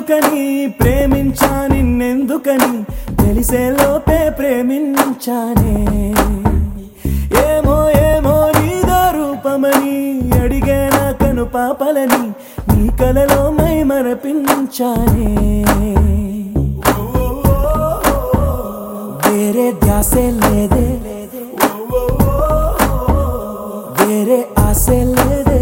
ఎందుకని ప్రేమించా నిన్నెందుకని తెలిసే లోపే ప్రేమించానే ఏమో ఏమో నీదో రూపమని అడిగే నా కను పాపలని నీ కలలో మై మరపించానే వేరే ధ్యాసే లేదే వేరే ఆశే లేదే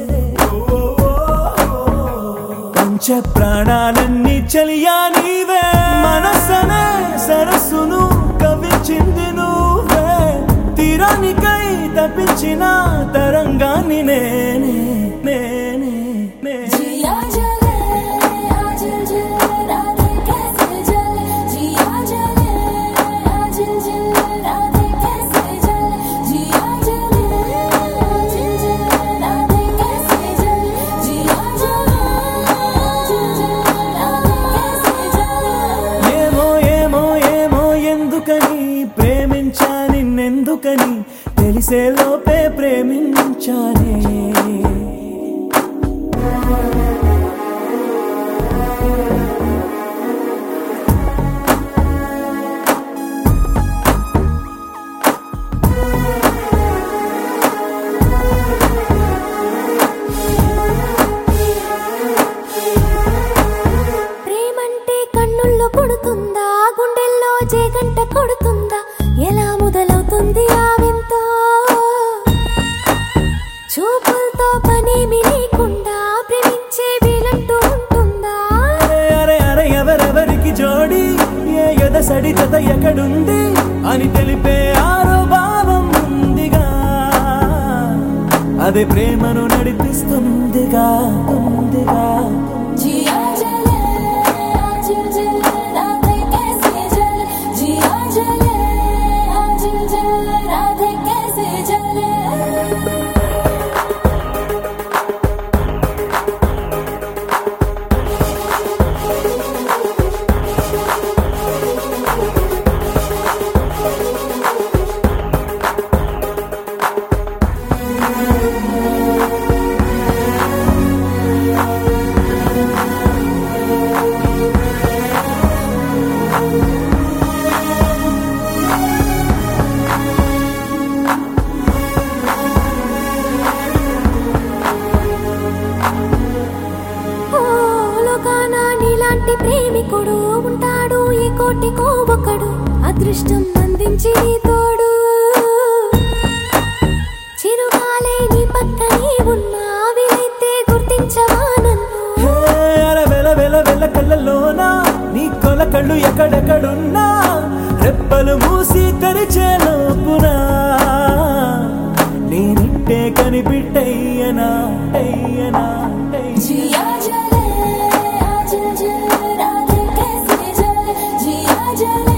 పంచ ప్రాణాలన్నీ చలియా నీవే మనసనే సరస్సును కవిచింది నువ్వే తీరానికై తప్పించిన తరంగాన్ని నేనే నేనే ప్రేమించా నిన్నెందుకని తెలిసే లోపే ప్రేమించానే ప్రేమంటే కన్నుల్లో పుడుతుందా గుండెల్లో జేగంట కొడుతుందా ఎలా మొదలవుతుంది ఆ వింత చూపులతో పనేమి లేకుండా ప్రేమించే వీలంటూ ఉంటుందా అరే అరే ఎవరెవరికి జోడి ఏ ఎదసడి జత ఎక్కడుంది అని తెలిపే ఆరో భావం ఉందిగా అదే ప్రేమను నడిపిస్తుందిగా ఉందిగా ప్రేమికుడు ఉంటాడు ఈ కోటికో ఒకడు అదృష్టం అందించి తోడు చిరుగాలే నీ పక్కనే ఉన్నా వీలైతే గుర్తించవా నన్ను వెల వెల వెల కళ్ళలోనా నీ కొల కళ్ళు ఎక్కడెక్కడున్నా రెప్పలు మూసి తెరిచే లోపునా నేనిట్టే కనిపిట్టయ్యనా అయ్యనా జియా జలే